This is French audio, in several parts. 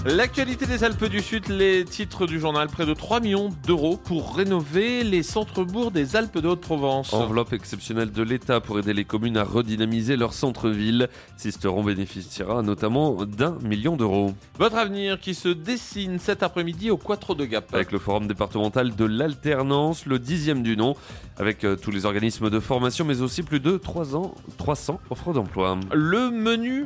L'actualité des Alpes du Sud, les titres du journal, près de 3 millions d'euros pour rénover les centres-bourgs des Alpes de Haute-Provence. Enveloppe exceptionnelle de l'État pour aider les communes à redynamiser leur centre-ville. Sisteron bénéficiera notamment d'1 million d'euros. Votre avenir qui se dessine cet après-midi au Quattro de Gap. Avec le forum départemental de l'alternance, le 10e du nom, avec tous les organismes de formation, mais aussi plus de 300 offres d'emploi. Le menu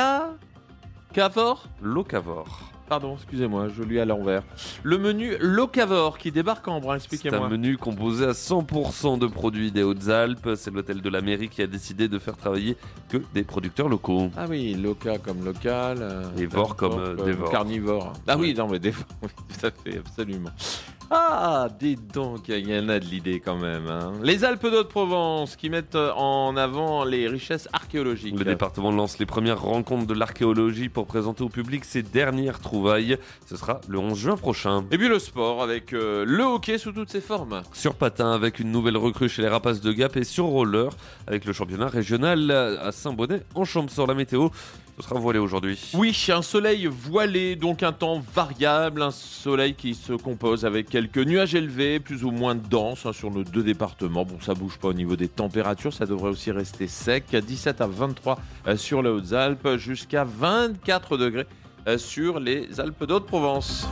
Locavor. Pardon, excusez-moi, je lis à l'envers. Le menu Locavor qui débarque en Brun, expliquez-moi. C'est un menu composé à 100% de produits des Hautes-Alpes. C'est l'hôtel de la mairie qui a décidé de faire travailler que des producteurs locaux. Ah oui, loca comme local. Et vor comme dévore. Carnivore. Ah oui, non mais dévore, oui, tout à fait, absolument. Ah, dis donc, il y en a de l'idée quand même. Hein. Les Alpes d'Haute-Provence qui mettent en avant les richesses archéologiques. Le département lance les premières rencontres de l'archéologie pour présenter au public ses dernières trouvailles. Ce sera le 11 juin prochain. Et puis le sport avec le hockey sous toutes ses formes. Sur patin avec une nouvelle recrue chez les Rapaces de Gap et sur roller avec le championnat régional à Saint-Bonnet en Champsaur. La météo, ce sera voilé aujourd'hui. Oui, un soleil voilé, donc un temps variable, un soleil qui se compose avec quelques nuages élevés, plus ou moins denses sur nos deux départements. Bon, ça bouge pas au niveau des températures, ça devrait aussi rester sec. 17 à 23 sur les Hautes-Alpes, jusqu'à 24 degrés sur les Alpes d'Haute-Provence.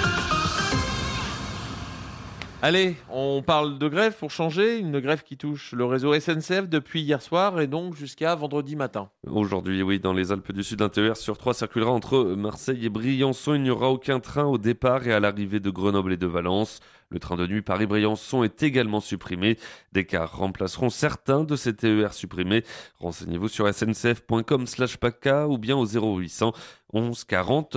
Allez, on parle de grève pour changer, une grève qui touche le réseau SNCF depuis hier soir et donc jusqu'à vendredi matin. Aujourd'hui, oui, dans les Alpes du Sud, un TER sur 3 circulera entre Marseille et Briançon. Il n'y aura aucun train au départ et à l'arrivée de Grenoble et de Valence. Le train de nuit Paris-Briançon est également supprimé. Des cars remplaceront certains de ces TER supprimés. Renseignez-vous sur sncf.com/PACA ou bien au 0800 11 40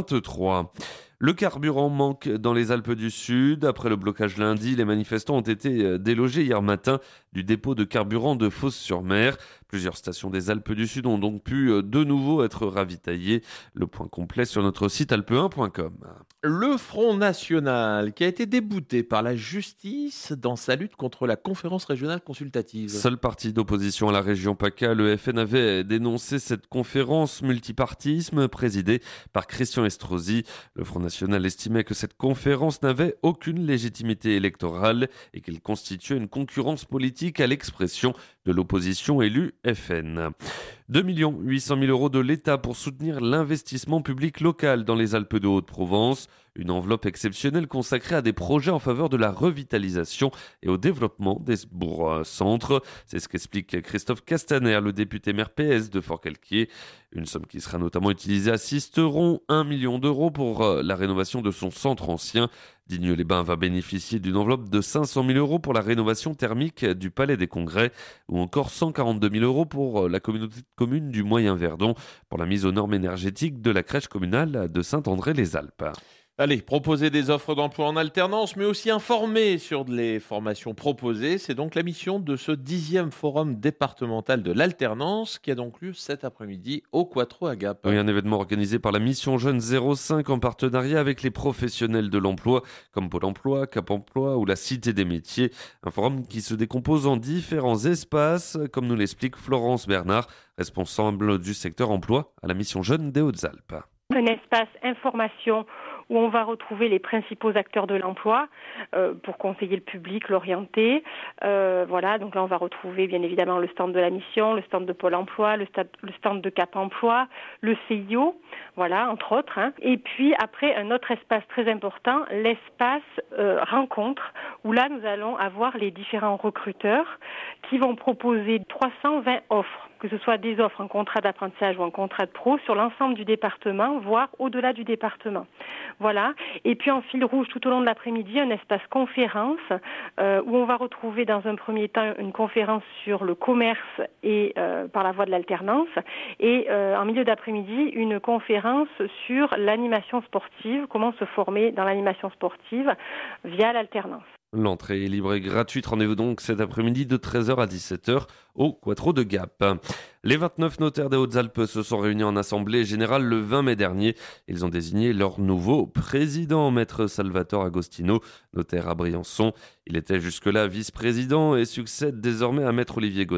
23. Le carburant manque dans les Alpes du Sud. Après le blocage lundi, les manifestants ont été délogés hier matin du dépôt de carburant de Fos-sur-Mer. Plusieurs stations des Alpes du Sud ont donc pu de nouveau être ravitaillées. Le point complet sur notre site alpe1.com. Le Front National qui a été débouté par la justice dans sa lutte contre la conférence régionale consultative. Seul parti d'opposition à la région PACA, le FN avait dénoncé cette conférence multipartisme présidée par Christian Estrosi. Le Front National estimait que cette conférence n'avait aucune légitimité électorale et qu'elle constituait une concurrence politique à l'expression de l'opposition élue FN. 2 800 000 euros de l'État pour soutenir l'investissement public local dans les Alpes de Haute-Provence. Une enveloppe exceptionnelle consacrée à des projets en faveur de la revitalisation et au développement des bourgs-centres. C'est ce qu'explique Christophe Castaner, le député maire PS de Forcalquier. Une somme qui sera notamment utilisée à Sisteron, 1 million d'euros pour la rénovation de son centre ancien. Digne-les-Bains va bénéficier d'une enveloppe de 500 000 euros pour la rénovation thermique du Palais des Congrès ou encore 142 000 euros pour la communauté de communes du Moyen-Verdon pour la mise aux normes énergétiques de la crèche communale de Saint-André-les-Alpes. Allez, proposer des offres d'emploi en alternance, mais aussi informer sur les formations proposées. C'est donc la mission de ce 10e forum départemental de l'alternance qui a donc lieu cet après-midi au Quattro à Gap. Oui, un événement organisé par la Mission Jeunes 05 en partenariat avec les professionnels de l'emploi comme Pôle emploi, Cap emploi ou la Cité des métiers. Un forum qui se décompose en différents espaces, comme nous l'explique Florence Bernard, responsable du secteur emploi à la Mission Jeunes des Hautes-Alpes. Un espace information où on va retrouver les principaux acteurs de l'emploi pour conseiller le public, l'orienter. Voilà, donc là on va retrouver bien évidemment le stand de la mission, le stand de Pôle emploi, le stand de Cap emploi, le CIO, voilà, entre autres. Hein. Et puis après, un autre espace très important, l'espace rencontre, où là nous allons avoir les différents recruteurs qui vont proposer 320 offres, que ce soit des offres en contrat d'apprentissage ou en contrat de pro, sur l'ensemble du département, voire au-delà du département. Voilà. Et puis en fil rouge tout au long de l'après-midi, un espace conférence où on va retrouver dans un premier temps une conférence sur le commerce et par la voie de l'alternance et en milieu d'après-midi une conférence sur l'animation sportive, comment se former dans l'animation sportive via l'alternance. L'entrée est libre et gratuite. Rendez-vous donc cet après-midi de 13h à 17h au Quattro de Gap. Les 29 notaires des Hautes-Alpes se sont réunis en assemblée générale le 20 mai dernier. Ils ont désigné leur nouveau président, maître Salvatore Agostino, notaire à Briançon. Il était jusque-là vice-président et succède désormais à maître Olivier Gonnet,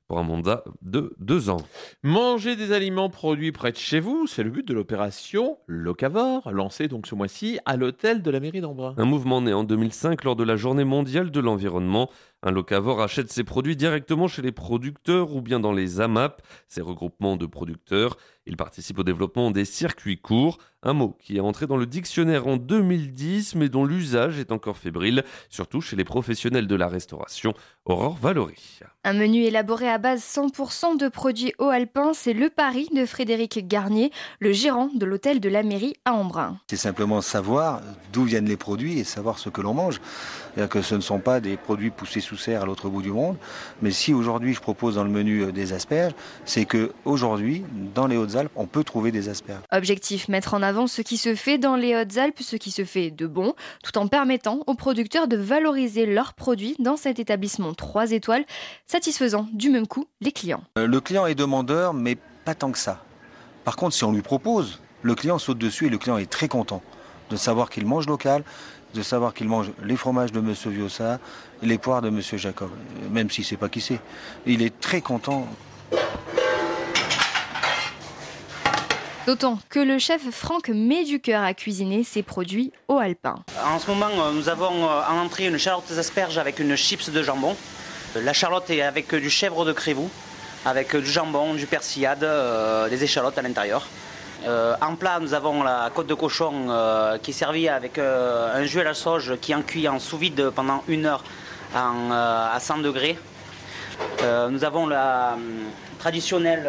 pour un mandat de 2 ans. Manger des aliments produits près de chez vous, c'est le but de l'opération Locavore, lancée donc ce mois-ci à l'hôtel de la mairie d'Embrun. Un mouvement né en 2005 lors de la Journée mondiale de l'environnement. Un locavore achète ses produits directement chez les producteurs ou bien dans les AMAP, ces regroupements de producteurs. Il participe au développement des circuits courts, un mot qui est entré dans le dictionnaire en 2010 mais dont l'usage est encore fébrile, surtout chez les professionnels de la restauration. Aurore Valory. Un menu élaboré à base 100% de produits haut-alpins, c'est le pari de Frédéric Garnier, le gérant de l'hôtel de la mairie à Embrun. C'est simplement savoir d'où viennent les produits et savoir ce que l'on mange. C'est-à-dire que ce ne sont pas des produits poussés sous serre à l'autre bout du monde, mais si aujourd'hui je propose dans le menu des asperges, c'est qu'aujourd'hui, dans les Hautes-Alpes, on peut trouver des asperges. Objectif, mettre en avant ce qui se fait dans les Hautes-Alpes, ce qui se fait de bon, tout en permettant aux producteurs de valoriser leurs produits dans cet établissement 3 étoiles, satisfaisant du même coup les clients. Le client est demandeur, mais pas tant que ça. Par contre, si on lui propose, le client saute dessus et le client est très content de savoir qu'il mange local, de savoir qu'il mange les fromages de M. Viossa, les poires de M. Jacob, même s'il ne sait pas qui c'est. Il est très content. D'autant que le chef Franck met du cœur à cuisiner ses produits haut-alpins. En ce moment, nous avons en entrée une charlotte aux asperges avec une chips de jambon. La charlotte est avec du chèvre de Crévoux, avec du jambon, du persillade, des échalotes à l'intérieur. En plat, nous avons la côte de cochon qui est servie avec un jus à la sauge qui est cuit en sous-vide pendant 1 heure à 100 degrés. Nous avons la traditionnelle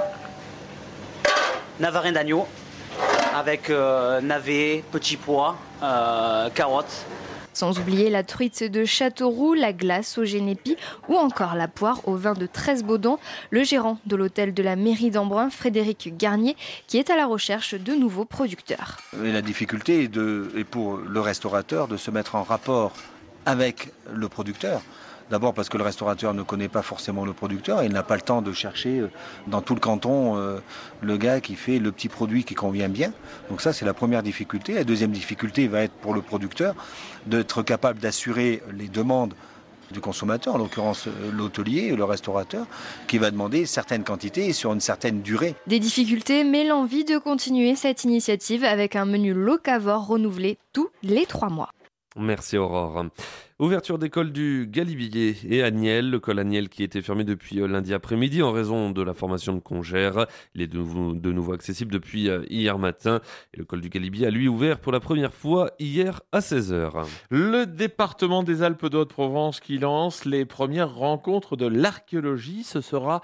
navarin d'agneau avec navets, petits pois, carottes. Sans oublier la truite de Châteauroux, la glace au génépi ou encore la poire au vin de Tresbaudon. Le gérant de l'hôtel de la mairie d'Embrun, Frédéric Garnier, qui est à la recherche de nouveaux producteurs. Et la difficulté est pour le restaurateur de se mettre en rapport avec le producteur. D'abord parce que le restaurateur ne connaît pas forcément le producteur et il n'a pas le temps de chercher dans tout le canton le gars qui fait le petit produit qui convient bien. Donc ça, c'est la première difficulté. La deuxième difficulté va être pour le producteur d'être capable d'assurer les demandes du consommateur, en l'occurrence l'hôtelier, le restaurateur, qui va demander certaines quantités et sur une certaine durée. Des difficultés, mais l'envie de continuer cette initiative avec un menu locavore renouvelé tous les 3 mois. Merci Aurore. Ouverture d'école du Galibier et Agnelle, le col Agnelle qui était fermé depuis lundi après-midi en raison de la formation de congères. Il est de nouveau accessible depuis hier matin. Et le col du Galibier a lui ouvert pour la première fois hier à 16h. Le département des Alpes de Haute-Provence qui lance les premières rencontres de l'archéologie. Ce sera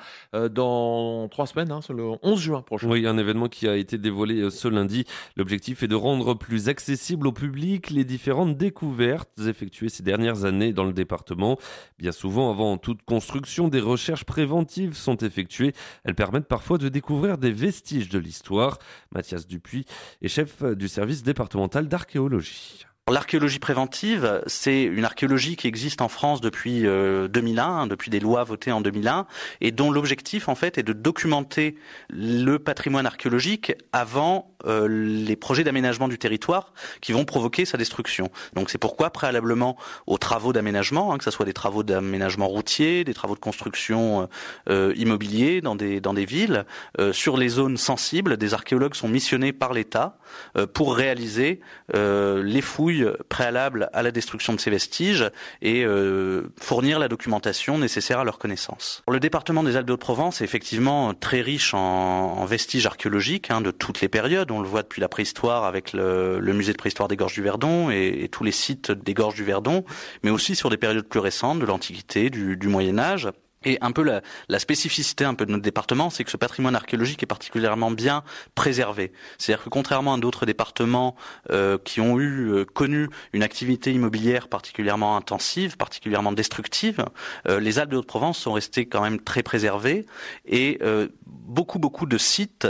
dans 3 semaines, c'est le 11 juin prochain. Oui, un événement qui a été dévoilé ce lundi. L'objectif est de rendre plus accessible au public les différentes découvertes effectuées ces dernières années dans le département. Bien souvent, avant toute construction, des recherches préventives sont effectuées. Elles permettent parfois de découvrir des vestiges de l'histoire. Mathias Dupuis est chef du service départemental d'archéologie. L'archéologie préventive, c'est une archéologie qui existe en France depuis 2001, depuis des lois votées en 2001, et dont l'objectif en fait est de documenter le patrimoine archéologique avant les projets d'aménagement du territoire qui vont provoquer sa destruction. Donc c'est pourquoi préalablement aux travaux d'aménagement, que ce soit des travaux d'aménagement routier, des travaux de construction immobilier dans des villes, sur les zones sensibles, des archéologues sont missionnés par l'État pour réaliser les fouilles préalables à la destruction de ces vestiges et fournir la documentation nécessaire à leur connaissance. Le département des Alpes de Haute-Provence est effectivement très riche en vestiges archéologiques de toutes les périodes. On le voit depuis la préhistoire avec le musée de préhistoire des Gorges du Verdon et tous les sites des Gorges du Verdon, mais aussi sur des périodes plus récentes de l'Antiquité, du Moyen-Âge. Et un peu la spécificité un peu de notre département, c'est que ce patrimoine archéologique est particulièrement bien préservé. C'est-à-dire que contrairement à d'autres départements qui ont connu une activité immobilière particulièrement intensive, particulièrement destructive, les Alpes de Haute-Provence sont restées quand même très préservées et beaucoup de sites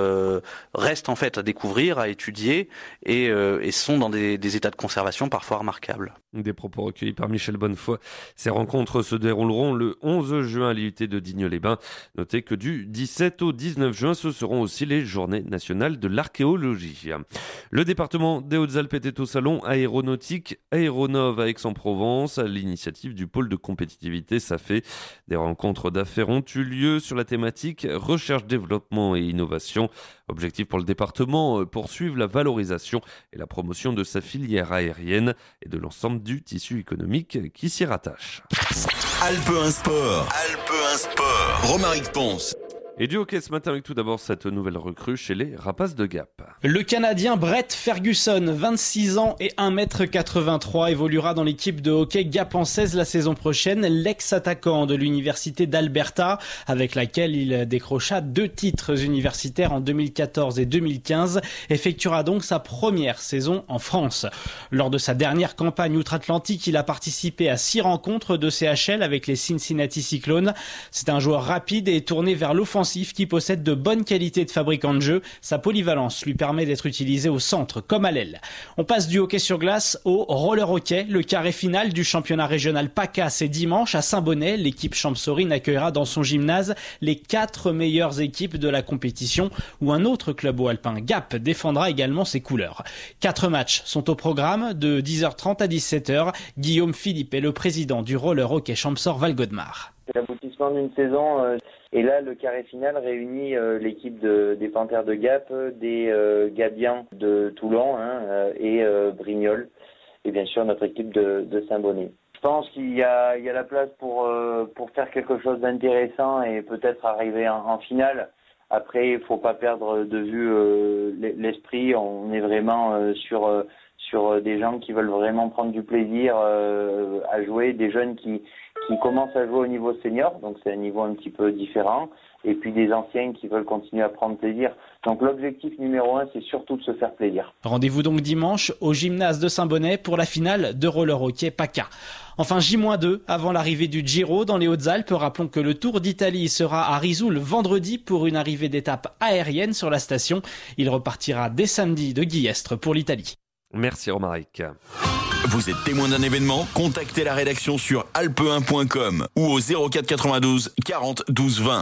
restent en fait à découvrir, à étudier et sont dans des états de conservation parfois remarquables. Des propos recueillis par Michel Bonnefoy. Ces rencontres se dérouleront le 11 juin à l'IUT de Digne-les-Bains. Notez que du 17 au 19 juin, ce seront aussi les Journées nationales de l'archéologie. Le département des Hautes-Alpes était au salon aéronautique Aéronov à Aix-en-Provence, à l'initiative du pôle de compétitivité SAFE. Des rencontres d'affaires ont eu lieu sur la thématique recherche, développement et innovation. Objectif pour le département, poursuivre la valorisation et la promotion de sa filière aérienne et de l'ensemble du tissu économique qui s'y rattache. Alpe 1 Sport. Romaric Ponce. Et du hockey ce matin avec tout d'abord cette nouvelle recrue chez les Rapaces de Gap. Le Canadien Brett Ferguson, 26 ans et 1m83, évoluera dans l'équipe de hockey Gap-en-16 la saison prochaine. L'ex-attaquant de l'université d'Alberta, avec laquelle il décrocha 2 titres universitaires en 2014 et 2015, effectuera donc sa première saison en France. Lors de sa dernière campagne outre-Atlantique, il a participé à 6 rencontres de CHL avec les Cincinnati Cyclones. C'est un joueur rapide et tourné vers l'offensive qui possède de bonnes qualités de fabricant de jeu. Sa polyvalence lui permet d'être utilisé au centre comme à l'aile. On passe du hockey sur glace au roller hockey. Le carré final du championnat régional PACA, c'est dimanche à Saint-Bonnet. L'équipe Champsaurine accueillera dans son gymnase les 4 meilleures équipes de la compétition, où un autre club haut alpin, Gap, défendra également ses couleurs. 4 matchs sont au programme de 10h30 à 17h. Guillaume Philippe est le président du roller hockey Champsaur Val-Godemar. C'est l'aboutissement d'une saison et là le carré final réunit l'équipe des Panthères de Gap, des Gabiens de Toulon et Brignoles et bien sûr notre équipe de Saint-Bonnet. Je pense qu'il y a la place pour faire quelque chose d'intéressant et peut-être arriver en finale. Après, il faut pas perdre de vue l'esprit. On est vraiment sur des gens qui veulent vraiment prendre du plaisir à jouer, des jeunes qui commencent à jouer au niveau senior, donc c'est un niveau un petit peu différent, et puis des anciens qui veulent continuer à prendre plaisir. Donc l'objectif numéro 1, c'est surtout de se faire plaisir. Rendez-vous donc dimanche au gymnase de Saint-Bonnet pour la finale de roller hockey PACA. Enfin, J-2 avant l'arrivée du Giro dans les Hautes-Alpes. Rappelons que le Tour d'Italie sera à Risoul vendredi pour une arrivée d'étape aérienne sur la station. Il repartira dès samedi de Guillestre pour l'Italie. Merci Romaric. Vous êtes témoin d'un événement? Contactez la rédaction sur alpe1.com ou au 04 92 40 12 20.